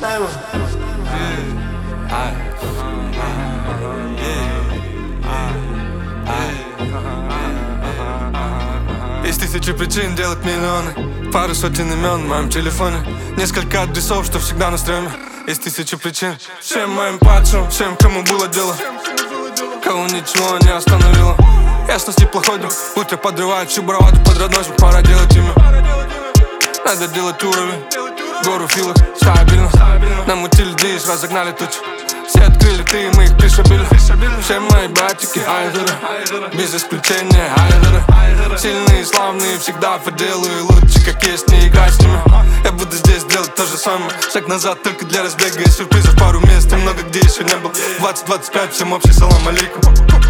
оставим. Есть тысячи причин делать миллионы, пару сотен имен в моем телефоне, несколько адресов, что всегда на стреме. Есть тысячи причин всем моим падшим, всем, кому было дело, кого ничего не остановило. Ясность и плохой друг, утро подрывает всю браваду под родной звук. Пора делать имя, надо делать уровень. Гору филок стабильно, намутили диш, разогнали тучи. Все открыли, ты и мы их пришибили. Все мои братики айдеры, без исключения айдеры. Сильные и славные всегда по делу, и лучше как есть не играть с ними. Я буду здесь делать то же самое, шаг назад только для разбега и сюрпризов. Пару мест и много где еще не был. 20-25, всем общий салам алейкум.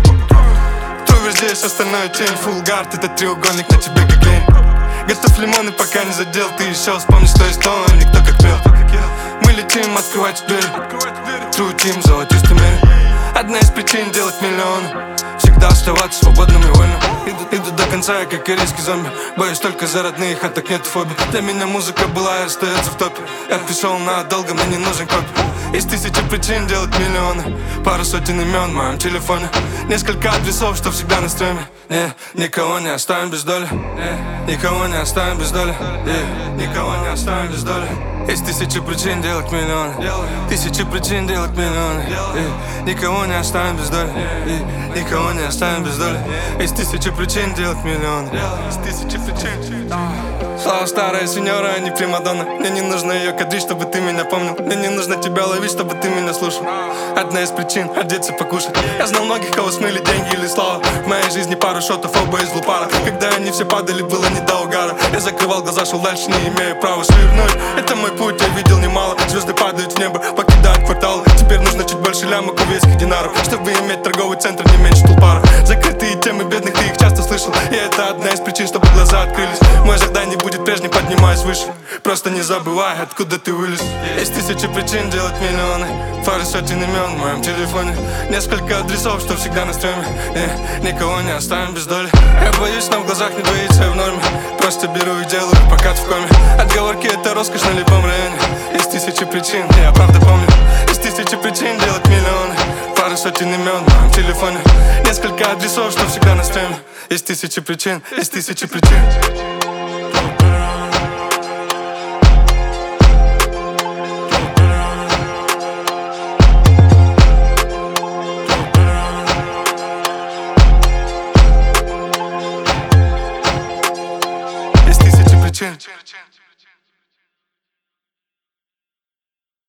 Кто здесь, остальное тень. Full guard, это треугольник на тебе как лень. Готов лимоны, пока не задел. Ты еще вспомни, что есть то, никто как пел. Мы летим открывать двери, True Team, золотистый мир. Одна из причин делать миллионы, всегда оставаться свободным и вольным. Иду до конца, я как корейский зомби. Боюсь только за родных, а так нет фобий. Для меня музыка была и остается в топе. Я пришел надолго, мне не нужен копий. Есть тысячи причин делать миллионы, пару сотен имен в моем телефоне, несколько адресов, что всегда на стреме. Никого не оставим без доли, никого не оставим без доли, никого не оставим без доли. Есть тысячи причин делать миллионы, тысячи причин делать миллионы, никого не оставим без доли, никого не оставим без доли. Есть тысячи причин делать миллионы, есть тысячи причин. Слава старая сеньора, а не примадонна. Мне не нужно ее кадрить, чтобы ты меня помнил. Мне не нужно тебя ловить, чтобы ты меня слушал. Одна из причин — одеться, покушать. Я знал многих, кого смыли деньги или слава. В моей жизни пару шотов, оба из лупара. Когда они все падали, было не до угара. Я закрывал глаза, шел дальше, не имея права свернуть. Это мой путь, я видел немало. Звезды падают в небо, покидают кварталы. Теперь нужно чуть больше лямок, увесских динаров, чтобы иметь торговый центр, не меньше тулпара. Закрытые темы бедных, ты их часто слышал. И это одна из причин, чтобы глаза открылись. Мой Жагдан не будет прежним, поднимаюсь выше. Просто не забывай, откуда ты вылез. Есть тысячи причин делать миллионы, пару сотен имен в моем телефоне, несколько адресов, что всегда на стреме. Никого не оставим без доли. Я боюсь, но в глазах не двоится, я в норме. Просто беру и делаю, пока ты в коме. Отговорки — это роскошь на любом районе. Есть тысячи причин, я правда помню. Есть тысячи причин делать миллионы, пару сотен имен в моем телефоне, несколько адресов, что всегда на стреме. Есть тысячи причин, есть тысячи причин.